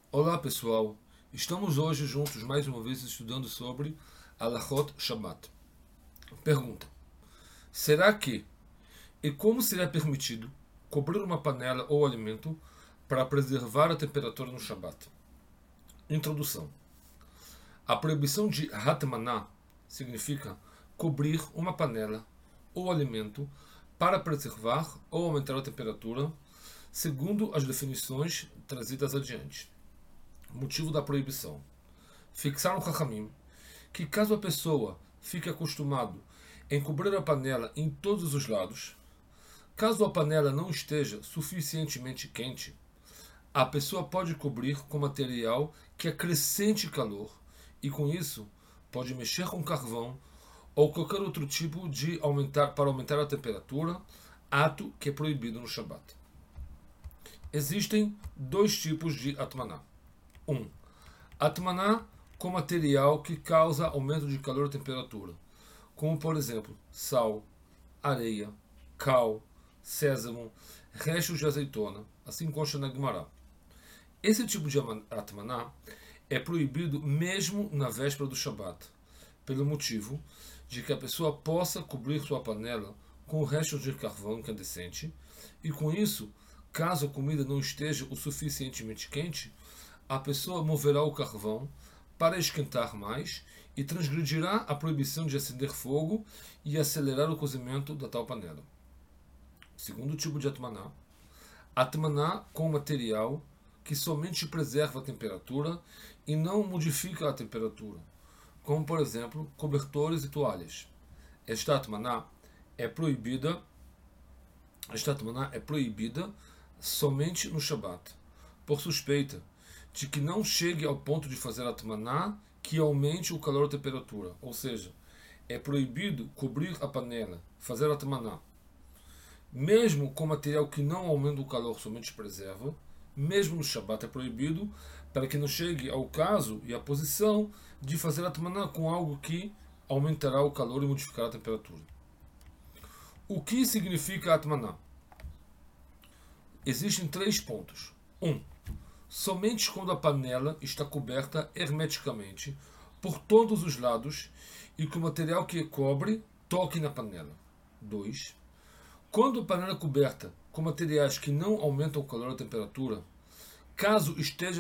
Olá pessoal, estamos hoje juntos mais uma vez estudando sobre Halachot Shabbat. Pergunta: será que e como seria permitido cobrir uma panela ou alimento para preservar a temperatura no Shabbat? Introdução: a proibição de Hatmaná significa cobrir uma panela ou alimento para preservar ou aumentar a temperatura, segundo as definições trazidas adiante. Motivo da proibição: fixaram Chachamim que caso a pessoa fique acostumado em cobrir a panela em todos os lados, caso a panela não esteja suficientemente quente, a pessoa pode cobrir com material que acrescente calor e com isso pode mexer com carvão ou qualquer outro tipo de para aumentar a temperatura, ato que é proibido no Shabat. Existem dois tipos de atmaná. 1. Atmaná com material que causa aumento de calor e temperatura, como por exemplo sal, areia, cal, sésamo, restos de azeitona, assim consta na Guimará. Esse tipo de atmaná é proibido mesmo na véspera do Shabat, pelo motivo de que a pessoa possa cobrir sua panela com restos de carvão incandescente e com isso, caso a comida não esteja o suficientemente quente, a pessoa moverá o carvão para esquentar mais e transgredirá a proibição de acender fogo e acelerar o cozimento da tal panela. Segundo tipo de atmaná com material que somente preserva a temperatura e não modifica a temperatura, como por exemplo cobertores e toalhas. Esta atmaná é proibida somente no Shabat, por suspeita de que não chegue ao ponto de fazer atmaná que aumente o calor e a temperatura. Ou seja, é proibido cobrir a panela, fazer atmaná, mesmo com material que não aumenta o calor, somente preserva. Mesmo no Shabat é proibido, para que não chegue ao caso e à posição de fazer atmaná com algo que aumentará o calor e modificará a temperatura. O que significa atmaná? Existem 3 pontos. 1. Somente quando a panela está coberta hermeticamente por todos os lados e que o material que cobre toque na panela. 2. Quando a panela é coberta com materiais que não aumentam o calor ou a temperatura, caso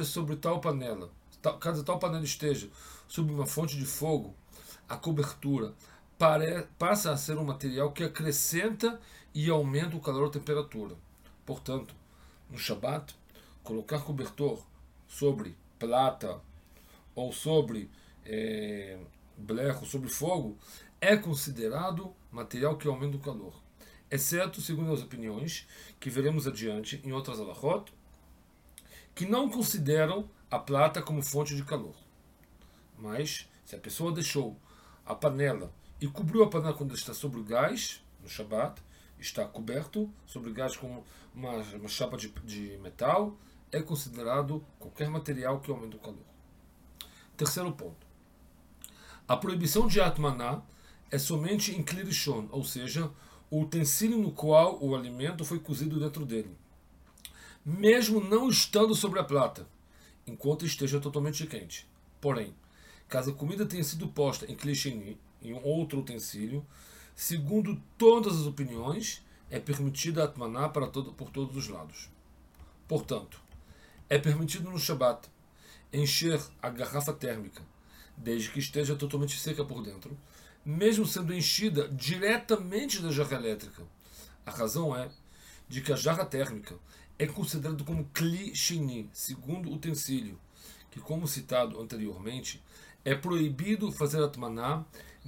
tal panela esteja sob uma fonte de fogo, a cobertura passa a ser um material que acrescenta e aumenta o calor ou a temperatura. Portanto, no Shabat, colocar cobertor sobre plata ou sobre blecho, sobre fogo, é considerado material que aumenta o calor. Exceto, segundo as opiniões, que veremos adiante em outras halachot, que não consideram a plata como fonte de calor. Mas, se a pessoa deixou a panela e cobriu a panela quando está sobre o gás, no Shabat, está coberto sobre o gás com uma chapa de metal, é considerado qualquer material que aumenta o calor. Terceiro ponto. A proibição de atmaná é somente em klirishon, ou seja, o utensílio no qual o alimento foi cozido dentro dele, mesmo não estando sobre a plata, enquanto esteja totalmente quente. Porém, caso a comida tenha sido posta em klisheni, em um outro utensílio, segundo todas as opiniões, é permitida a atmaná por todos os lados. Portanto, é permitido no Shabat encher a garrafa térmica, desde que esteja totalmente seca por dentro, mesmo sendo enchida diretamente da jarra elétrica. A razão é de que a jarra térmica é considerada como kli sheni, segundo utensílio, que, como citado anteriormente, é proibido fazer atmaná,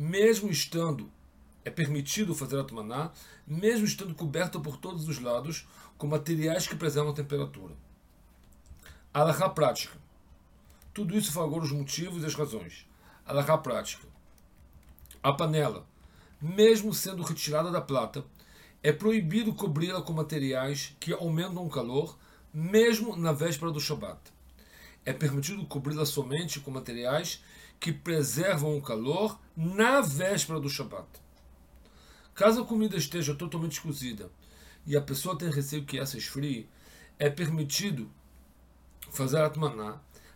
é permitido fazer atmaná, mesmo estando coberta por todos os lados com materiais que preservam a temperatura. Halachá prática. Tudo isso foi agora os motivos e as razões. Halachá prática. A panela, mesmo sendo retirada da plata, é proibido cobri-la com materiais que aumentam o calor, mesmo na véspera do Shabat. É permitido cobri-la somente com materiais que preservam o calor na véspera do Shabat. Caso a comida esteja totalmente cozida e a pessoa tem receio que essa esfrie, é permitido fazer atmaná,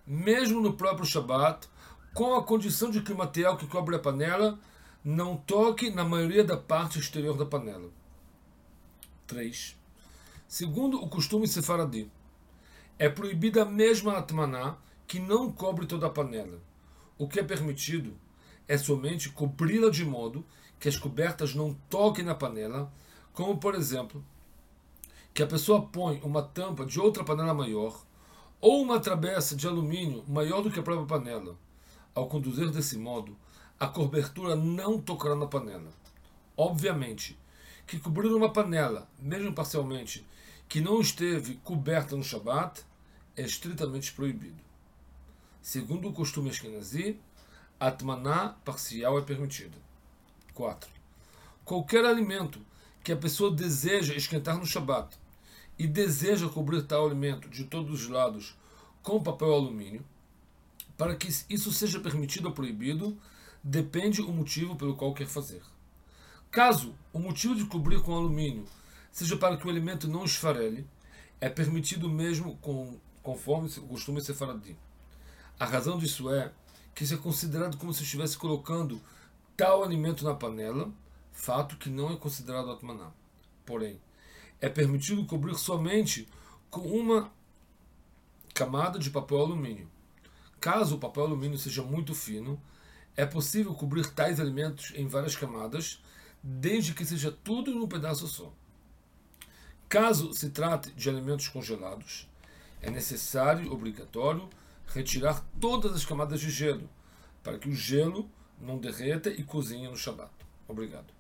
mesmo no próprio Shabat, com a condição de que o material que cobre a panela não toque na maioria da parte exterior da panela. 3. Segundo o costume sefaradi, é proibida a mesma atmaná que não cobre toda a panela. O que é permitido é somente cobri-la de modo que as cobertas não toquem na panela, como por exemplo, que a pessoa põe uma tampa de outra panela maior ou uma travessa de alumínio maior do que a própria panela. Ao conduzir desse modo, a cobertura não tocará na panela. Obviamente, que cobrir uma panela, mesmo parcialmente, que não esteve coberta no Shabat, é estritamente proibido. Segundo o costume ashkenazi, a atmaná parcial é permitida. 4. Qualquer alimento que a pessoa deseja esquentar no Shabat e deseja cobrir tal alimento de todos os lados com papel alumínio, para que isso seja permitido ou proibido, depende o motivo pelo qual quer fazer. Caso o motivo de cobrir com alumínio seja para que o alimento não esfarele, é permitido mesmo conforme o costume sefaradi. A razão disso é que isso é considerado como se estivesse colocando tal alimento na panela, fato que não é considerado atmaná. Porém, é permitido cobrir somente com uma camada de papel alumínio. Caso o papel alumínio seja muito fino, é possível cobrir tais alimentos em várias camadas, desde que seja tudo em um pedaço só. Caso se trate de alimentos congelados, é necessário, obrigatório, retirar todas as camadas de gelo, para que o gelo não derreta e cozinhe no Shabat. Obrigado.